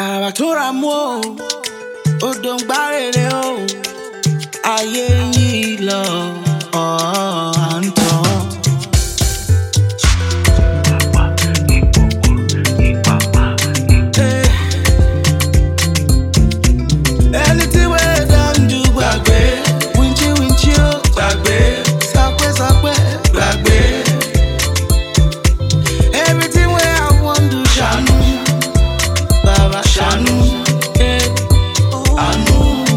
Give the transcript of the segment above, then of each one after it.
àràtúrà mú o odò ń gbá rere o ayé yìí lọ à ń tàn. Ẹni tí wẹ́ẹ́ dáńjú gbàgbé wíńchí wíńchí ó gbàgbé sápẹ́ sápẹ́ gbàgbé. Everything where I want to ṣàánú bàbá ṣàánú àánú.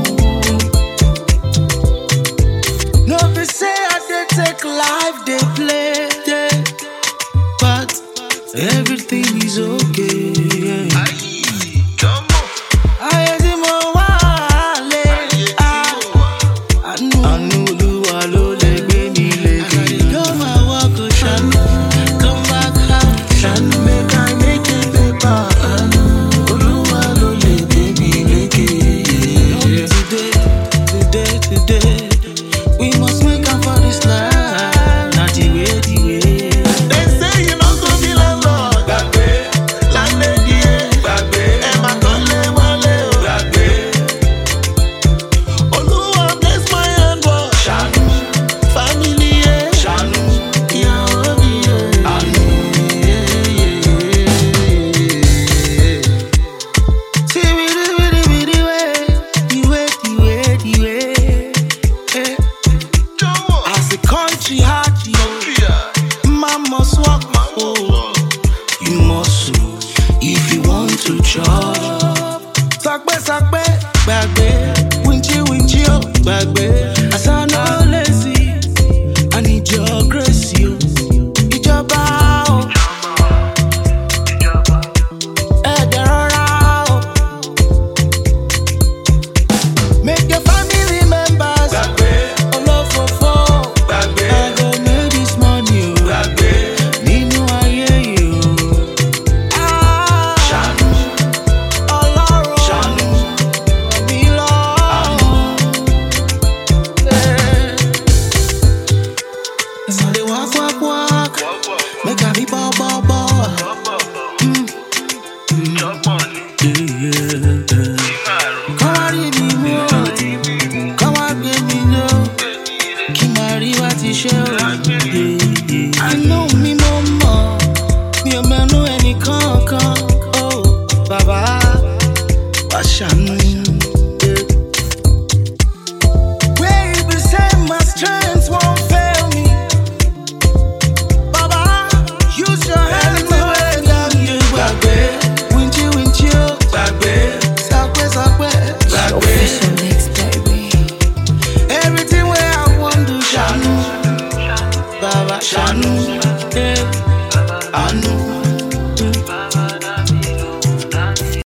No be say I dey take life dey play but everything is okay. Ayé tí mo wá lé àánú Olúwa ló lè gbé mi lékè. Go my work o ṣàánú, come back home ṣàánú, make I make it paper. Àánú Olúwa ló lè gbé mi lékè. Today, we must make am for this life. Na the way. They say you no go be landlord. Gbàgbé, landlady gbàgbé, ẹ má tán lé wọlé o. Gbàgbé. Olúwa bless my handwork. Ṣàánú. Family ṣàánú. Ìyàwó mi àánú. See we the way. As the country hard, man must work. You must if you want to chop. Sakpe, gbàgbé, winchi, oh, gbàgbé. As I know lazy, I need your grace, you. Ìjọba, oh. Ẹ̀dẹ̀rọ̀ra, oh. Make your family members gbàgbé. Olófòfò gbàgbé. I go make this money, oh. Gbàgbé. Nínú ayé yìí, oh. Ṣàánú. Ọlọ́run. Ṣàánú. Ràn mí lọ́wọ́. Àánú. Sunday walk. Make I be ball. Come on, leave me more. Come on, give me no. Kí máa rí wá ti ṣe o. Inú mi mo mọ̀, mi ò mẹ́nu ẹnì kankan. Oh, bàbá wá ṣàánú. Where you be say my strength won't fail me. Baba, use your hand to weigh down you. Gbàgbé, winchi, oh, gbàgbé. Sápẹ́, gbàgbé. Official mix, baby. Everything where I want to ṣàánú, bàbá ṣàánú, àánú.